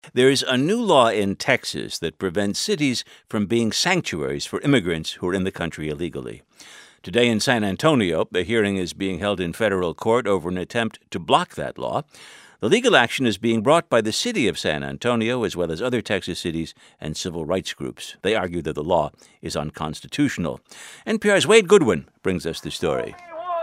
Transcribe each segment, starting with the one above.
There's a new law in Texas that prevents cities from being sanctuaries for immigrants who are in the country illegally. Today in San Antonio, a hearing is being held in federal court over an attempt to block that law. The legal action is being brought by the city of San Antonio as well as other Texas cities and civil rights groups. They argue that the law is unconstitutional. NPR's Wade Goodwin brings us the story.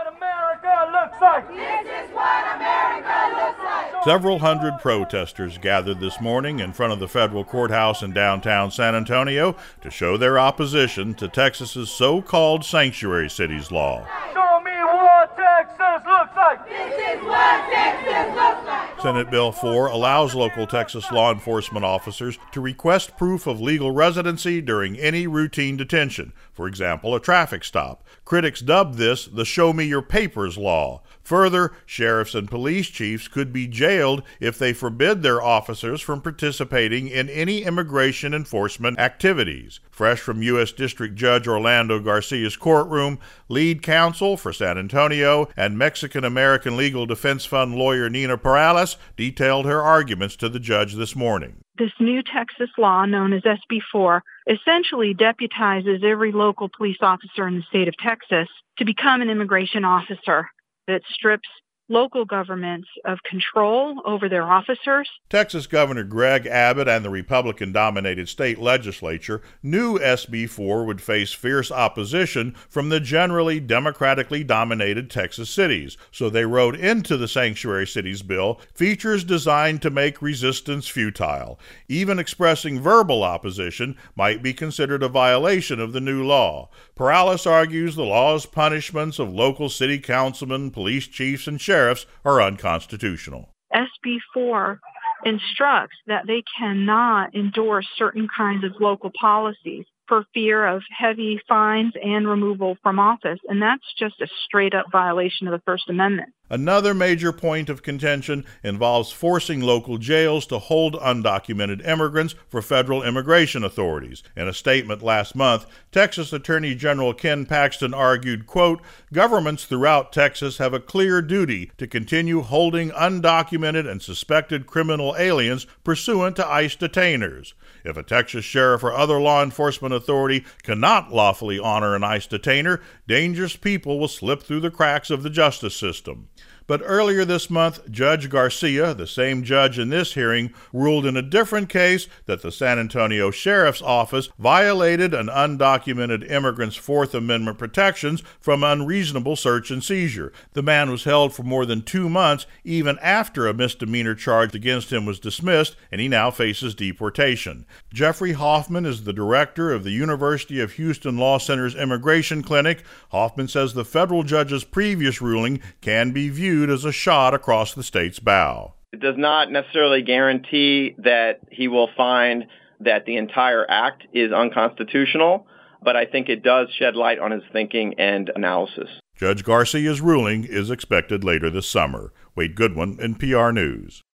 Several hundred protesters gathered this morning in front of the federal courthouse in downtown San Antonio to show their opposition to Texas's so-called sanctuary cities law. Show me what Texas looks like. This is what Texas looks like. Senate Bill 4 allows local Texas law enforcement officers to request proof of legal residency during any routine detention, for example, a traffic stop. Critics dubbed this the Show Me Your Papers law. Further, sheriffs and police chiefs could be jailed if they forbid their officers from participating in any immigration enforcement activities. Fresh from U.S. District Judge Orlando Garcia's courtroom, lead counsel for San Antonio and Mexican-American Legal Defense Fund lawyer Nina Perales detailed her arguments to the judge this morning. This new Texas law, known as SB 4, essentially deputizes every local police officer in the state of Texas to become an immigration officer that strips local governments of control over their officers. Texas Governor Greg Abbott and the Republican-dominated state legislature knew SB 4 would face fierce opposition from the generally democratically dominated Texas cities, so they wrote into the Sanctuary Cities bill features designed to make resistance futile. Even expressing verbal opposition might be considered a violation of the new law. Perales argues the law's punishments of local city councilmen, police chiefs, and sheriffs are unconstitutional. SB 4 instructs that they cannot endorse certain kinds of local policies for fear of heavy fines and removal from office, and that's just a straight-up violation of the First Amendment. Another major point of contention involves forcing local jails to hold undocumented immigrants for federal immigration authorities. In a statement last month, Texas Attorney General Ken Paxton argued, quote, "Governments throughout Texas have a clear duty to continue holding undocumented and suspected criminal aliens pursuant to ICE detainers. If a Texas sheriff or other law enforcement authority cannot lawfully honor an ICE detainer, dangerous people will slip through the cracks of the justice system." But earlier this month, Judge Garcia, the same judge in this hearing, ruled in a different case that the San Antonio Sheriff's Office violated an undocumented immigrant's Fourth Amendment protections from unreasonable search and seizure. The man was held for more than 2 months, even after a misdemeanor charge against him was dismissed, and he now faces deportation. Jeffrey Hoffman is the director of the University of Houston Law Center's Immigration Clinic. Hoffman says the federal judge's previous ruling can be viewed as a shot across the state's bow. It does not necessarily guarantee that he will find that the entire act is unconstitutional, but I think it does shed light on his thinking and analysis. Judge Garcia's ruling is expected later this summer. Wade Goodwin, NPR News.